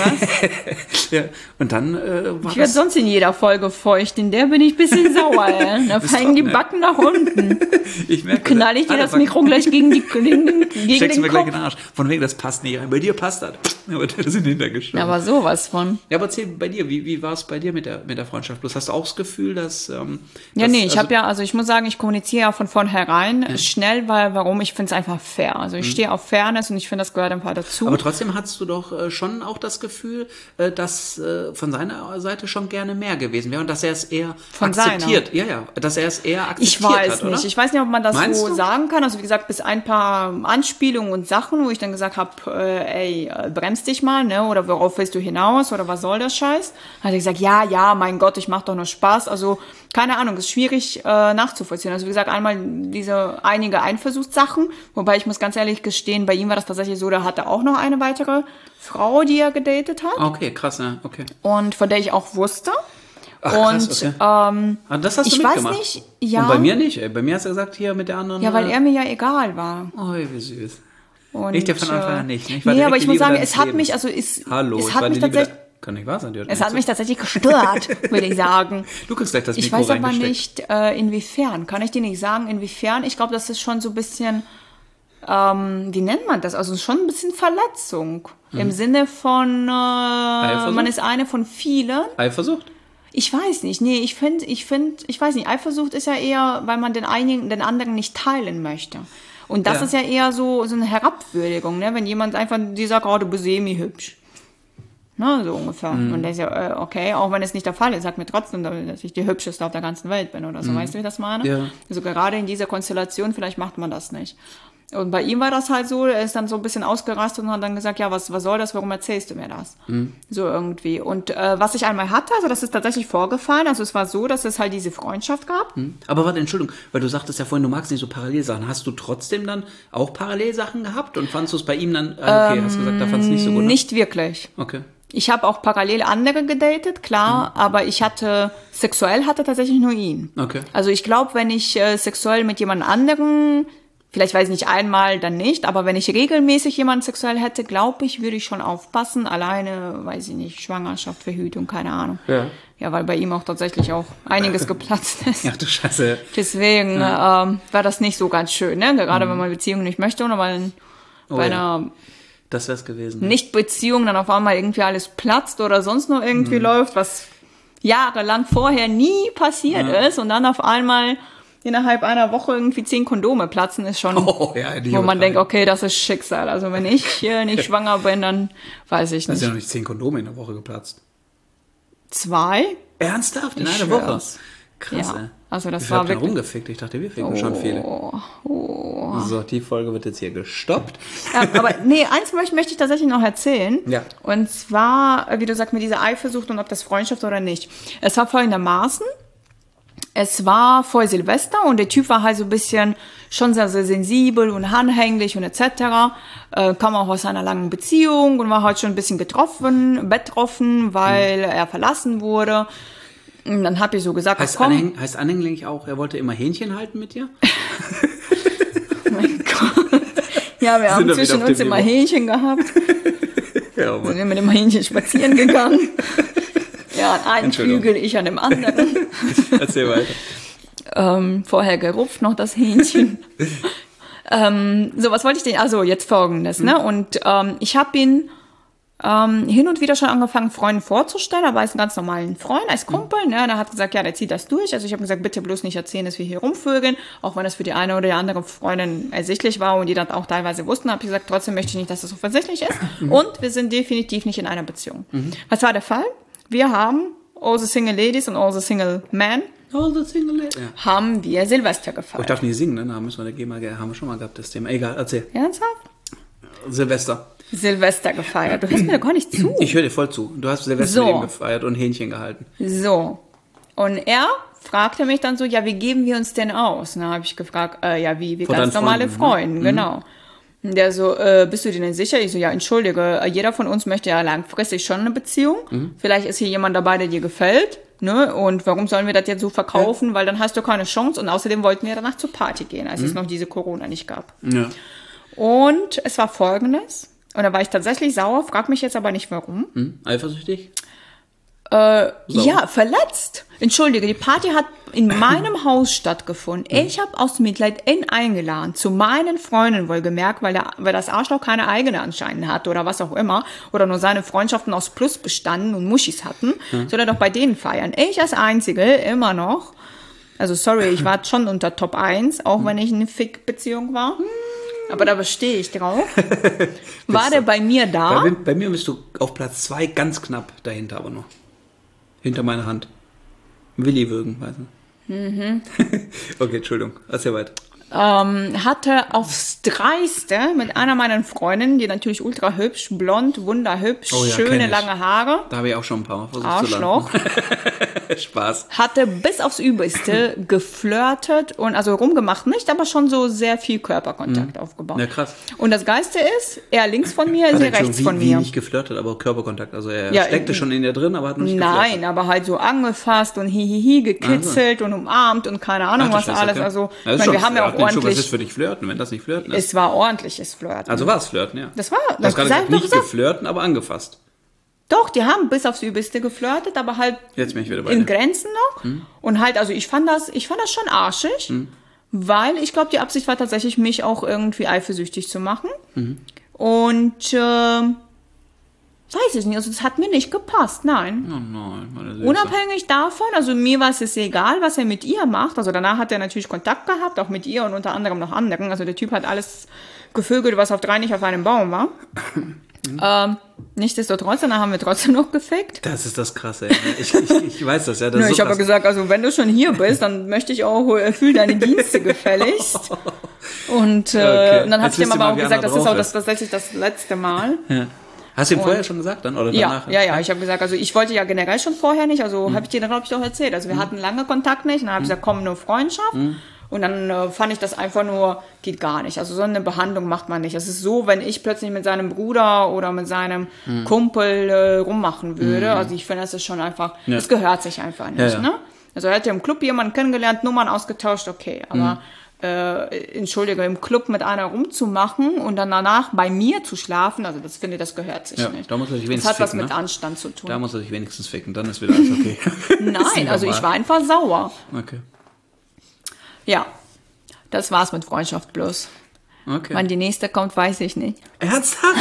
was? ja, und dann äh, war ich werde sonst in jeder Folge feucht, in der bin ich ein bisschen sauer. Ey. Da fallen die Backen nach unten. Ich merke, knall ich dir das Mikro gleich gegen, die, gegen, gegen Steckst den mir Kopf. gleich in den Arsch. Von wegen, das passt nicht rein. Bei dir passt das. Aber das sind hintergeschoben. Aber sowas von. Ja, aber erzähl bei dir, wie, wie war es bei dir mit der, mit der Freundschaft Plus? Hast du auch das Gefühl, dass... Ähm, ja, dass, nee, ich also, habe ja, also ich muss sagen, ich kommuniziere ja von vornherein ja. schnell, weil, warum? Ich finde es einfach fair. Also ich mhm. stehe auf Fairness und ich finde, das gehört einfach dazu. Aber trotzdem hattest du doch äh, schon auch das Gefühl, äh, dass äh, von seiner Seite schon gerne mehr gewesen wäre und dass er es eher von akzeptiert. Seiner. Ja, ja, dass er es eher akzeptiert ich weiß hat, nicht. oder? Ich weiß nicht, ob man das Meinst so du? sagen kann. Also wie gesagt, bis ein paar Anspielungen und Sachen, wo ich dann gesagt habe, äh, ey, bremst dich mal, ne? Oder worauf willst du hinaus? Oder was soll das Scheiß? Hat er gesagt, ja, ja, mein Gott, ich mach doch nur Spaß. Also keine Ahnung, ist schwierig äh, nachzuvollziehen. Also wie gesagt, einmal diese einige Eifersuchtssachen, wobei ich muss ganz ehrlich gestehen, bei ihm war das tatsächlich so, der hatte auch noch eine weitere Frau, die er gedatet hat. Okay, krass, ja, okay. Und von der ich auch wusste. Ach, und krass, okay. ähm, ah, das hast du ich mitgemacht. weiß nicht, ja. Und bei mir nicht. Ey. Bei mir hast du gesagt, hier mit der anderen. Ja, weil er mir ja egal war. Oh, wie süß. Und, nicht der von Anfang an nicht. nicht? Nee, aber ich muss sagen, es hat mich, also ist, Hallo, es hat mich tatsächlich, kann nicht wahr sein. es hat mich tatsächlich gestört, würde ich sagen. Du kriegst gleich das Mikro Ich weiß aber reingesteckt. nicht, äh, inwiefern. Kann ich dir nicht sagen, inwiefern? Ich glaube, das ist schon so ein bisschen, ähm, wie nennt man das? Also schon ein bisschen Verletzung. Mhm. Im Sinne von, äh, man ist eine von vielen. Eifersucht? Ich weiß nicht, nee, ich finde, ich finde, ich weiß nicht, Eifersucht ist ja eher, weil man den einigen, den anderen nicht teilen möchte. Und das ja. ist ja eher so, so eine Herabwürdigung, ne? Wenn jemand einfach, die sagt, oh, du bist semi-hübsch. Ne, so ungefähr. Mhm. Und der ist ja, okay, auch wenn es nicht der Fall ist, sag mir trotzdem, dass ich die Hübscheste auf der ganzen Welt bin oder so. Mhm. Weißt du, wie ich das meine? Ja. Also gerade in dieser Konstellation, vielleicht macht man das nicht. Und bei ihm war das halt so, er ist dann so ein bisschen ausgerastet und hat dann gesagt, ja, was, was soll das, warum erzählst du mir das? Mhm. So irgendwie. Und äh, was ich einmal hatte, also das ist tatsächlich vorgefallen, also es war so, dass es halt diese Freundschaft gab. Mhm. Aber warte, Entschuldigung, weil du sagtest ja vorhin, du magst nicht so Parallelsachen. Hast du trotzdem dann auch Parallelsachen gehabt und fandst du es bei ihm dann, äh, okay, ähm, hast du gesagt, da fandst du nicht so gut? Ne? Nicht wirklich. Okay. Ich habe auch parallel andere gedatet, klar, mhm. aber ich hatte, sexuell hatte tatsächlich nur ihn. Okay. Also ich glaube, wenn ich äh, sexuell mit jemand anderem vielleicht weiß ich nicht, einmal, dann nicht. Aber wenn ich regelmäßig jemanden sexuell hätte, glaube ich, würde ich schon aufpassen. Alleine, weiß ich nicht, Schwangerschaft, Verhütung, keine Ahnung. Ja. Ja, weil bei ihm auch tatsächlich auch einiges geplatzt ist. Ach du Scheiße. Deswegen ja. ähm, war das nicht so ganz schön, ne? Gerade mhm. wenn man Beziehungen nicht möchte oder weil oh, bei ja. einer das wär's gewesen. Nicht-Beziehung dann auf einmal irgendwie alles platzt oder sonst noch irgendwie mhm. läuft, was jahrelang vorher nie passiert ja. ist und dann auf einmal innerhalb einer Woche irgendwie zehn Kondome platzen, ist schon, oh, ja, wo man denkt, okay, das ist Schicksal. Also wenn ich hier nicht schwanger bin, dann weiß ich nicht. Das ist ja noch nicht zehn Kondome in der Woche geplatzt. Zwei? Ernsthaft? In ich einer Woche? Schwör's. Krass, ja. ey. Also das ich war hab wirklich... rumgefickt. Ich dachte, wir ficken oh, schon viele. Oh. So, die Folge wird jetzt hier gestoppt. Ja, aber nee, eins möchte, möchte ich tatsächlich noch erzählen. Ja. Und zwar, wie du sagst, mit dieser Eifersucht und ob das Freundschaft oder nicht. Es war folgendermaßen. Es war vor Silvester und der Typ war halt so ein bisschen schon sehr, sehr sensibel und anhänglich und et cetera. Äh, kam auch aus einer langen Beziehung und war halt schon ein bisschen getroffen, betroffen, weil mhm. er verlassen wurde. Und dann habe ich so gesagt, heißt, komm. Anhäng, heißt anhänglich auch, er wollte immer Hähnchen halten mit dir? Oh mein Gott. Ja, wir haben zwischen uns immer Hähnchen gehabt. Ja, Mann. Sind wir mit dem Hähnchen spazieren gegangen. Ja, an einem Flügel, ich an dem anderen. Erzähl weiter. ähm, vorher gerupft noch das Hähnchen. ähm, so, was wollte ich denn? Also jetzt Folgendes, mhm. ne? Und ähm, ich habe ihn ähm, hin und wieder schon angefangen, Freunden vorzustellen. Er war jetzt ein ganz normalen Freund, als Kumpel. Mhm. Ne? Und er hat gesagt, ja, der zieht das durch. Also ich habe gesagt, bitte bloß nicht erzählen, dass wir hier rumvögeln. Auch wenn das für die eine oder die andere Freundin ersichtlich war und die das auch teilweise wussten, habe ich gesagt, trotzdem möchte ich nicht, dass das offensichtlich ist. Mhm. Und wir sind definitiv nicht in einer Beziehung. Mhm. Was war der Fall? Wir haben All the Single Ladies und All the Single Men All the Single Ladies ja. haben wir Silvester gefeiert. Oh, ich darf nicht singen, ne? Da müssen wir gehen mal, haben wir schon mal gehabt, das Thema. Egal, erzähl. Ernsthaft? Silvester. Silvester gefeiert. Du hörst mir da gar nicht zu. Ich höre dir voll zu. Du hast Silvester so. eben gefeiert und Hähnchen gehalten. So. Und er fragte mich dann so, ja, wie geben wir uns denn aus? Und dann habe ich gefragt, äh, ja, wie, wie Von ganz normale Freunde, ne? genau. Mhm. Der so, äh, bist du dir denn sicher? Ich so, ja, entschuldige, jeder von uns möchte ja langfristig schon eine Beziehung. Mhm. Vielleicht ist hier jemand dabei, der dir gefällt, ne? Und warum sollen wir das jetzt so verkaufen? Ja. Weil dann hast du keine Chance. Und außerdem wollten wir danach zur Party gehen, als mhm. es noch diese Corona nicht gab. Ja. Und es war Folgendes. Und da war ich tatsächlich sauer, frag mich jetzt aber nicht warum. Mhm. Eifersüchtig? Äh, ja, verletzt. Entschuldige, die Party hat in meinem Haus stattgefunden. Ich habe aus Mitleid ihn eingeladen, zu meinen Freunden wohlgemerkt, weil, der, weil das Arschloch keine eigene anscheinend hatte oder was auch immer, oder nur seine Freundschaften aus Plus bestanden und Muschis hatten, hm. soll er doch bei denen feiern. Ich als Einzige immer noch, also sorry, ich war schon unter Top eins, auch hm. wenn ich in einer Fick-Beziehung war, aber da bestehe ich drauf. War der bei mir da? Bei, bei mir bist du auf Platz zwei, ganz knapp dahinter aber noch. Hinter meiner Hand. Willi würgen, weißt du? Mhm. Okay, Entschuldigung. Erzähl weiter. Ähm, hatte aufs Dreiste mit einer meiner Freundinnen, die natürlich ultra hübsch, blond, wunderhübsch, oh ja, schöne lange Haare. Da habe ich auch schon ein paar Mal versucht Arschloch. zu landen. Spaß. Hatte bis aufs Übelste geflirtet und also rumgemacht nicht, aber schon so sehr viel Körperkontakt mhm. aufgebaut. Ja, krass. Und das Geiste ist, er links von mir, sie rechts wie, von wie mir. Nicht geflirtet, aber Körperkontakt. Also er ja, steckte schon in ihr drin, aber hat noch nicht geflirtet. Nein, aber halt so angefasst und hihihi, gekitzelt also. und umarmt und keine Ahnung Ach, was alles. Okay. Also ja, ich meine, wir haben ja auch ordentlich... Was ist für dich Flirten, wenn das nicht Flirten ist? Es war ordentliches Flirten. Also war es Flirten, ja. Das war... Du hast gerade gesagt, nicht gesagt. geflirten, aber angefasst. Doch, die haben bis aufs Übelste geflirtet, aber halt Jetzt bin ich wieder bei in dir. Grenzen noch. Hm. Und halt, also ich fand das, ich fand das schon arschig, hm. weil ich glaube, die Absicht war tatsächlich, mich auch irgendwie eifersüchtig zu machen. Hm. Und äh, weiß ich nicht, also das hat mir nicht gepasst, nein. Oh nein, meine Süße. Unabhängig davon, also mir war es jetzt egal, was er mit ihr macht. Also danach hat er natürlich Kontakt gehabt, auch mit ihr und unter anderem noch anderen. Also der Typ hat alles gevögelt, was auf drei nicht auf einem Baum war. Mhm. Ähm, nichtsdestotrotz, danach haben wir trotzdem noch gefickt. Das ist das Krasse. Ich, ich, ich weiß das, ja. Das Nö, ist so ich habe gesagt, also wenn du schon hier bist, dann möchte ich auch, erfüll deine Dienste gefälligst. Und, äh, okay. und dann habe ich ihm aber auch gesagt, das ist auch das, ist. tatsächlich das letzte Mal. Ja. Hast du ihm vorher schon gesagt dann oder danach? Ja, ja, ja. Ich habe gesagt, also ich wollte ja generell schon vorher nicht, also mhm. habe ich dir dann, glaube ich, doch erzählt. Also wir mhm. hatten lange Kontakt nicht und dann habe ich mhm. gesagt, komm, nur Freundschaft. Mhm. Und dann äh, fand ich das einfach nur, geht gar nicht. Also so eine Behandlung macht man nicht. Es ist so, wenn ich plötzlich mit seinem Bruder oder mit seinem mhm. Kumpel äh, rummachen würde. Mhm. Also ich finde, das ist schon einfach, ja. das gehört sich einfach nicht. Ja, ja. Ne? Also er hätte im Club jemanden kennengelernt, Nummern ausgetauscht, okay. Aber äh, entschuldige, im Club mit einer rumzumachen und dann danach bei mir zu schlafen, also das finde ich, das gehört sich ja, nicht. Da muss er sich wenigstens das hat was ficken, mit ne? Anstand zu tun. Da muss er sich wenigstens ficken, dann ist wieder alles okay. Nein, also ich war einfach sauer. Okay. Ja, das war's mit Freundschaft bloß. Okay. Wann die nächste kommt, weiß ich nicht. Ernsthaft?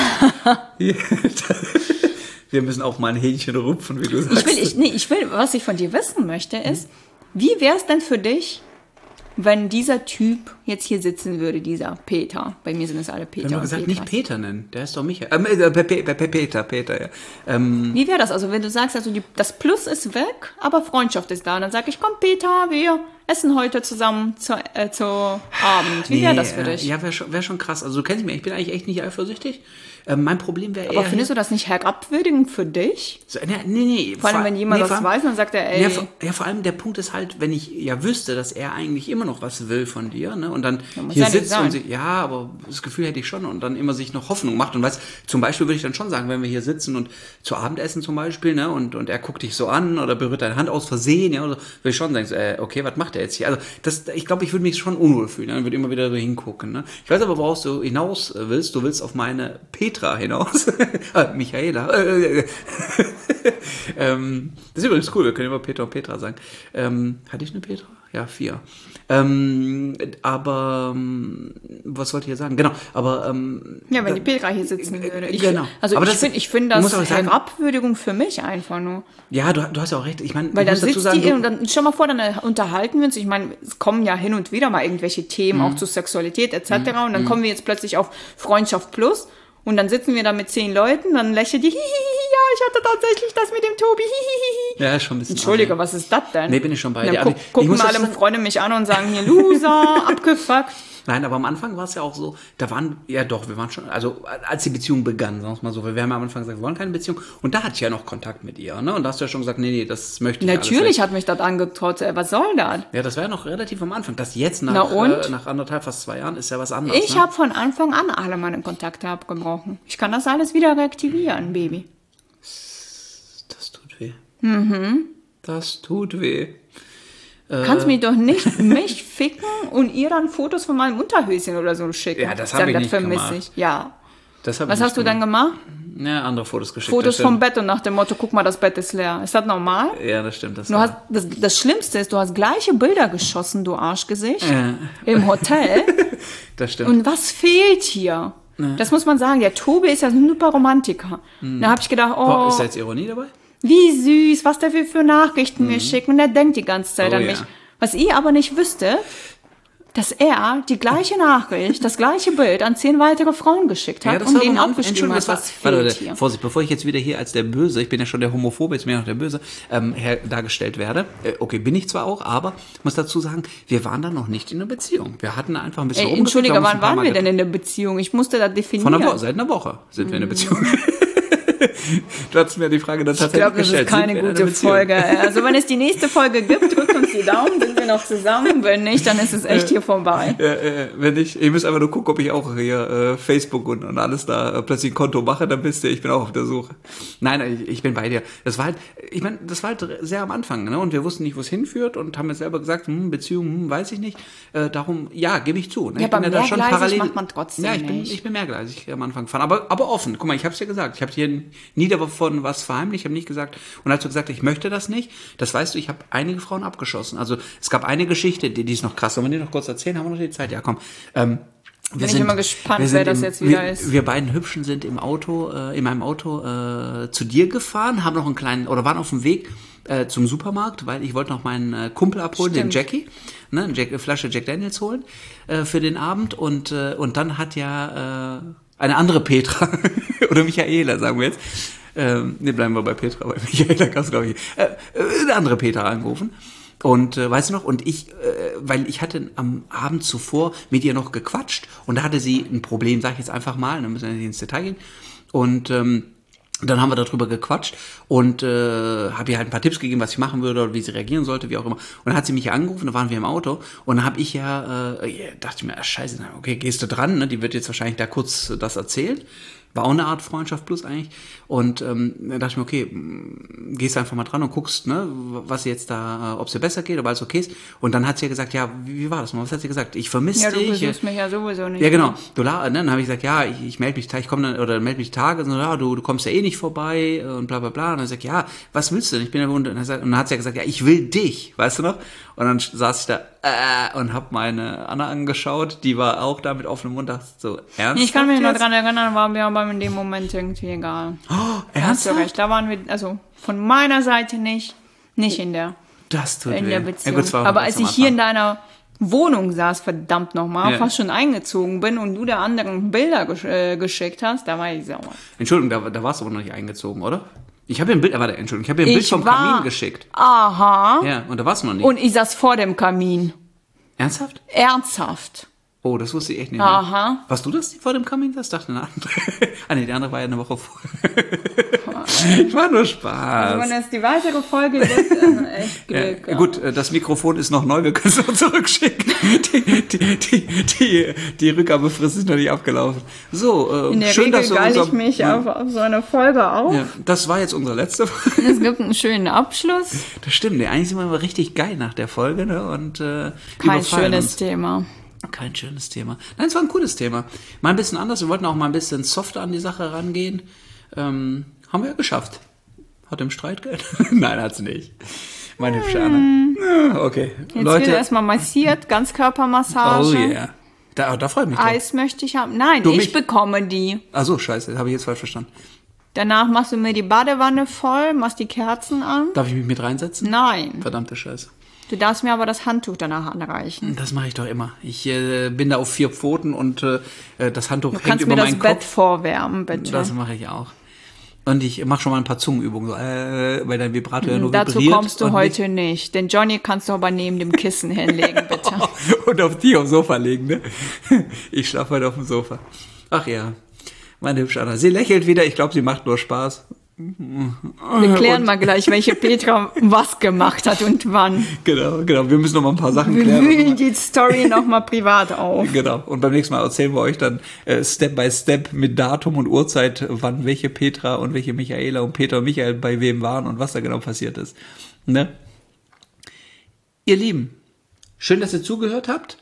Wir müssen auch mal ein Hähnchen rupfen, wie du sagst. Ich will, ich, nee, ich will, was ich von dir wissen möchte, ist, wie wäre es denn für dich, wenn dieser Typ jetzt hier sitzen würde, dieser Peter. Bei mir sind es alle Peter. Wir haben und gesagt, Petras. nicht Peter nennen. Der ist doch Michael. Ähm, äh, Pe- Pe- Pe- Peter, Peter, ja. Ähm, Wie wäre das? Also wenn du sagst, also die, das Plus ist weg, aber Freundschaft ist da. Und dann sag ich, komm Peter, wir essen heute zusammen zu, äh, zu Abend. Wie nee, wäre das für äh, dich? Ja, wäre schon, wär schon krass. Also du kennst mich, ich bin eigentlich echt nicht eifersüchtig. Ähm, mein Problem wäre eher... Aber findest du das nicht herabwürdigend für dich? So, nee, nee, nee. Vor allem, wenn jemand nee, das vor, weiß, dann sagt er, ey... Ja vor, ja, vor allem der Punkt ist halt, wenn ich ja wüsste, dass er eigentlich immer noch was will von dir, ne, und dann Ja, muss hier ja nicht sitzt sein. und sich, ja, aber das Gefühl hätte ich schon und dann immer sich noch Hoffnung macht und weißt, zum Beispiel würde ich dann schon sagen, wenn wir hier sitzen und zu Abendessen zum Beispiel, ne, und, und er guckt dich so an oder berührt deine Hand aus Versehen, ja, oder würde ich schon sagen, so, äh, okay, was macht er jetzt hier? Also, das, ich glaube, ich würde mich schon unwohl fühlen, ne, würde immer wieder so hingucken, ne. Ich weiß aber, woraus du hinaus willst, du willst auf meine Petra hinaus. ah, Michaela. ähm, das ist übrigens cool, wir können immer Peter und Petra sagen. Ähm, hatte ich eine Petra? Ja, vier. Ähm, aber, ähm, was wollte ich jetzt sagen? Genau, aber... Ähm, ja, wenn da, die Petra hier sitzen würde. Ich, genau. Also aber ich das- finde ich find du musst das aber sagen- Herabwürdigung für mich einfach nur. Ja, du, du hast ja auch recht. Ich meine, Weil ich dann muss dazu sitzt sagen, die du, und dann, stell mal vor, dann unterhalten wir uns. Ich meine, es kommen ja hin und wieder mal irgendwelche Themen, auch zu Sexualität et cetera. Und dann kommen wir jetzt plötzlich auf Freundschaft plus. Und dann sitzen wir da mit zehn Leuten, dann lächelt die, hihihi, ja, ich hatte tatsächlich das mit dem Tobi, hihihi. ja, ist schon ein bisschen... Entschuldige, was ist das denn? Nee, bin ich schon bei Dann dir. gu Aber ich- ich gucken muss alle dazu sagen- Freunde mich an und sagen hier, Loser, abgefuckt. Nein, aber am Anfang war es ja auch so, da waren, ja doch, wir waren schon, also als die Beziehung begann, sagen wir es mal so, weil wir haben ja am Anfang gesagt, wir wollen keine Beziehung und da hatte ich ja noch Kontakt mit ihr, ne, und da hast du ja schon gesagt, nee, nee, das möchte ich alles Natürlich nicht. hat mich das angetrotzt, ey, was soll das? Ja, das war ja noch relativ am Anfang, das jetzt nach, Na und? Äh, nach anderthalb, fast zwei Jahren ist ja was anderes, Ich ne? habe von Anfang an alle meine Kontakte abgebrochen. Ich kann das alles wieder reaktivieren, Baby. Das tut weh. Mhm. Das tut weh. Kannst mich doch nicht mich ficken und ihr dann Fotos von meinem Unterhöschen oder so schicken. Ja, das Sag, hab ich nicht vermisse gemacht. ich. Ja. Das hab Was ich hast du nicht dann gemacht? Ja, andere Fotos geschickt. Fotos das vom stimmt. Bett und nach dem Motto, guck mal, das Bett ist leer. Ist das normal? Ja, das stimmt. Das Du war- hast, das, das Schlimmste ist, du hast gleiche Bilder geschossen, du Arschgesicht, Ja. im Hotel. das stimmt. Und was fehlt hier? Das muss man sagen. Der Tobi ist ja ein super Romantiker. Da habe ich gedacht, Boah, oh, ist da jetzt Ironie dabei? wie süß, was der für, für Nachrichten mir schickt. Und er denkt die ganze Zeit Oh an ja. mich. Was ihr aber nicht wüsstet, dass er die gleiche Nachricht, das gleiche Bild an zehn weitere Frauen geschickt hat und war denen am Anfang- aufgeschrieben hat, Entschuldigung, was das war- warte, fehlt warte, hier. Vorsicht, bevor ich jetzt wieder hier als der Böse, ich bin ja schon der Homophobe, jetzt bin ich noch der Böse, ähm, her, dargestellt werde. Äh, okay, bin ich zwar auch, aber muss dazu sagen, wir waren da noch nicht in einer Beziehung. Wir hatten einfach ein bisschen Ey, rumgeguckt, Entschuldige, haben uns wann ein paar waren Mal wir denn get- in der Beziehung? Ich musste das definieren. Von einer Woche, seit einer Woche sind wir in der Beziehung. Du hast mir die Frage dann Ich tatsächlich glaube, das gestellt. ist keine sind wir in einer gute Beziehung? Folge. Also wenn es die nächste Folge gibt, drückt uns die Daumen, sind wir noch zusammen. Wenn nicht, dann ist es echt hier vorbei. Ja, äh, wenn ich, ihr müsst einfach nur gucken, ob ich auch hier äh, Facebook und, und alles da äh, plötzlich ein Konto mache, dann wisst ihr, ich bin auch auf der Suche. Nein, ich, ich bin bei dir. Das war halt, ich meine, das war halt sehr am Anfang, ne? Und wir wussten nicht, wo es hinführt und haben jetzt selber gesagt, hm, Beziehung, hm, weiß ich nicht. Äh, darum, ja, gebe ich zu. Ne? Ja, ich bin aber da schon mehrgleisig parallel. macht man trotzdem Ja, ich bin, nicht. ich bin mehrgleisig am Anfang gefahren, aber, aber offen. Guck mal, ich habe es dir gesagt. Ich habe dir nie davon was verheimlicht, ich habe nicht gesagt. Und als du gesagt, ich möchte das nicht, das weißt du, ich habe einige Frauen abgeschossen. Also es gab eine Geschichte, die, die ist noch krass. Sollen wir die noch kurz erzählen? Haben wir noch die Zeit? Ja, komm. Ähm, wir Bin ich immer gespannt, wir wer sind das im, jetzt wieder wir, ist. Wir beiden Hübschen sind im Auto, äh, in meinem Auto äh, zu dir gefahren, haben noch einen kleinen, oder waren auf dem Weg äh, zum Supermarkt, weil ich wollte noch meinen äh, Kumpel abholen, Stimmt. den Jackie, ne, eine Jack, Flasche Jack Daniels holen äh, für den Abend und, äh, und dann hat ja äh, eine andere Petra, oder Michaela, sagen wir jetzt, ähm, ne, bleiben wir bei Petra, bei Michaela gab's, glaube ich, äh, äh, eine andere Petra angerufen. Und äh, weißt du noch, und ich, äh, weil ich hatte am Abend zuvor mit ihr noch gequatscht und da hatte sie ein Problem, sag ich jetzt einfach mal, dann müssen wir nicht ins Detail gehen. Und ähm, dann haben wir darüber gequatscht und äh, habe ihr halt ein paar Tipps gegeben, was ich machen würde oder wie sie reagieren sollte, wie auch immer. Und dann hat sie mich angerufen, da waren wir im Auto und dann habe ich ja, äh, dachte ich mir, ah, scheiße, okay, gehst du dran, ne? Die wird jetzt wahrscheinlich da kurz das erzählen. War auch eine Art Freundschaft plus eigentlich. Und ähm, da dachte ich mir, okay, gehst einfach mal dran und guckst, ne, was jetzt da, ob es dir besser geht, ob alles okay ist. Und dann hat sie ja gesagt, ja, wie, wie war das mal? Was hat sie gesagt? Ich vermisse ja, dich. Ja, du besuchst mich ja sowieso nicht. Ja, genau. Du, ne, dann habe ich gesagt, ja, ich, ich melde mich, ich komme dann, oder melde mich Tage, und so, ja, du, du kommst ja eh nicht vorbei und bla bla bla. Und dann sagt, ja, was willst du denn? Ich bin ja und dann hat sie ja gesagt, ja, ich will dich, weißt du noch? Und dann saß ich da äh, und hab meine Anna angeschaut, die war auch da mit offenem Mund, dachte so, ernsthaft? Ich kann mich jetzt? noch dran erinnern, war mir aber in dem Moment irgendwie egal. Oh, ernsthaft? Hast du recht, da waren wir, also von meiner Seite nicht, nicht in der, das tut in weh. der Beziehung. Ja, gut, aber als ich hier in deiner Wohnung saß, verdammt nochmal, ja. fast schon eingezogen bin und du der anderen Bilder gesch- äh, geschickt hast, da war ich sauer. Entschuldigung, da, da warst du aber noch nicht eingezogen, oder? Ich habe dir ein Bild, warte, Entschuldigung, ich habe dir ein Bild Ich vom war- Kamin geschickt. Aha. Ja, und da warst du noch nicht. Und ich saß vor dem Kamin. Ernsthaft? Ernsthaft. Oh, das wusste ich echt nicht. Aha. Mehr. Warst du das, die vor dem Kamin saß? Dachte eine andere. Ah, nee, die andere war ja eine Woche vorher. Ich war nur Spaß. Also wenn es die weitere Folge wird, äh, echt Glück. Ja, gut, das Mikrofon ist noch neu, wir können es noch zurückschicken. Die, die, die, die, die Rückgabefrist ist noch nicht abgelaufen. So, äh, In der schön, Regel dass du geile unser, ich mich ja, auf, auf so eine Folge auf. ja, das war jetzt unsere letzte Folge. Es gibt einen schönen Abschluss. Das stimmt, nee, eigentlich sind wir immer richtig geil nach der Folge, ne? Und äh, Kein überfallen schönes uns. Thema. Kein schönes Thema. Nein, es war ein cooles Thema. Mal ein bisschen anders. Wir wollten auch mal ein bisschen softer an die Sache rangehen. Ähm, haben wir ja geschafft. Hat im Streit geendet? Nein, hat's nicht. Meine hübsche Anna. Ja, okay. Jetzt Leute. wird erstmal massiert, Ganzkörpermassage. Oh yeah. Da, da freue ich mich drauf. Eis möchte ich haben. Nein, Du ich mich? bekomme die. Ach so, scheiße. Habe ich jetzt falsch verstanden. Danach machst du mir die Badewanne voll, machst die Kerzen an. Darf ich mich mit reinsetzen? Nein. Verdammte Scheiße. Du darfst mir aber das Handtuch danach anreichen. Das mache ich doch immer. Ich äh, bin da auf vier Pfoten und äh, das Handtuch Du hängt kannst über mir das meinen Bett Kopf. vorwärmen, bitte. Das mache ich auch. Und ich mache schon mal ein paar Zungenübungen, so, äh, weil dein Vibrator ja nur Dazu vibriert. kommst du und heute nicht. Den Johnny kannst du aber neben dem Kissen hinlegen, bitte. nicht, und auf die aufs Sofa legen, ne? Ich schlafe heute auf dem Sofa. Ach ja, meine hübsche Anna. Sie lächelt wieder, ich glaube, sie macht nur Spaß. Wir klären mal gleich, welche Petra was gemacht hat und wann. Genau, genau. Wir müssen noch mal ein paar Sachen Wir klären. wühlen die Story nochmal privat auf. Genau. Und beim nächsten Mal erzählen wir euch dann äh, Step by Step mit Datum und Uhrzeit, wann welche Petra und welche Michaela und Peter und Michael bei wem waren und was da genau passiert ist. Ne? Ihr Lieben, schön, dass ihr zugehört habt.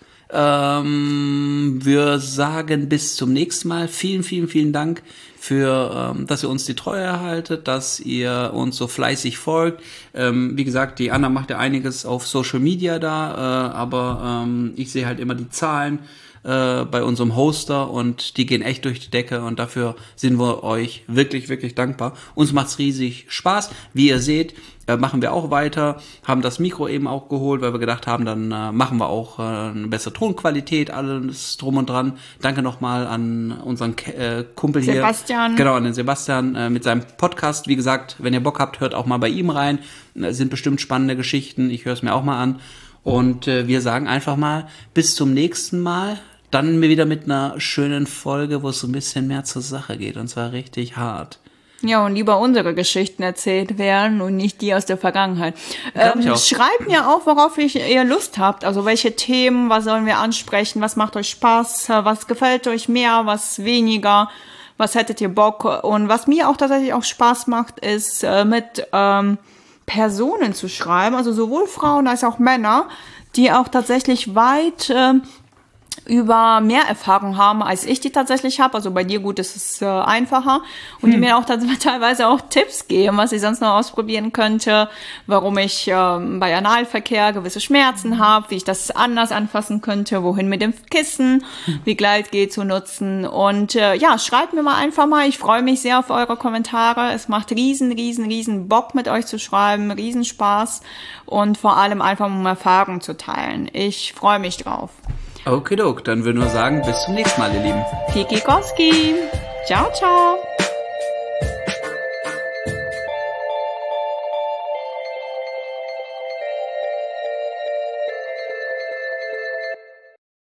Ähm, wir sagen bis zum nächsten Mal. Vielen, vielen, vielen Dank für, ähm, dass ihr uns die Treue erhaltet, dass ihr uns so fleißig folgt. Ähm, wie gesagt, die Anna macht ja einiges auf Social Media da, äh, aber ähm, ich sehe halt immer die Zahlen äh, bei unserem Hoster und die gehen echt durch die Decke und dafür sind wir euch wirklich, wirklich dankbar. Uns macht's riesig Spaß. Wie ihr seht, äh, machen wir auch weiter, haben das Mikro eben auch geholt, weil wir gedacht haben, dann äh, machen wir auch äh, eine bessere Tonqualität, alles drum und dran. Danke nochmal an unseren Ke- äh, Kumpel hier. Sebastian. Genau, an den Sebastian äh, mit seinem Podcast. Wie gesagt, wenn ihr Bock habt, hört auch mal bei ihm rein. Es sind bestimmt spannende Geschichten. Ich höre es mir auch mal an. Und äh, wir sagen einfach mal, bis zum nächsten Mal. Dann wieder mit einer schönen Folge, wo es so ein bisschen mehr zur Sache geht. Und zwar richtig hart. Ja, und lieber unsere Geschichten erzählt werden und nicht die aus der Vergangenheit. Glaub ich Ähm, auch. schreibt mir auch, worauf ich, ihr Lust habt. Also welche Themen, was sollen wir ansprechen, was macht euch Spaß, was gefällt euch mehr, was weniger, was hättet ihr Bock. Und was mir auch tatsächlich auch Spaß macht, ist äh, mit ähm, Personen zu schreiben, also sowohl Frauen als auch Männer, die auch tatsächlich weit äh, über mehr Erfahrung haben, als ich die tatsächlich habe. Also bei dir, gut, ist es äh, einfacher. Und die mir auch tats- teilweise auch Tipps geben, was ich sonst noch ausprobieren könnte, warum ich ähm, bei Analverkehr gewisse Schmerzen habe, wie ich das anders anfassen könnte, wohin mit dem Kissen, wie Gleitgel zu nutzen. Und äh, ja, schreibt mir mal einfach mal. Ich freue mich sehr auf eure Kommentare. Es macht riesen, riesen, riesen Bock, mit euch zu schreiben, riesen Spaß und vor allem einfach um Erfahrungen zu teilen. Ich freue mich drauf. Okay, dann würden wir sagen, bis zum nächsten Mal, ihr Lieben. Fiki Koski. Ciao, ciao.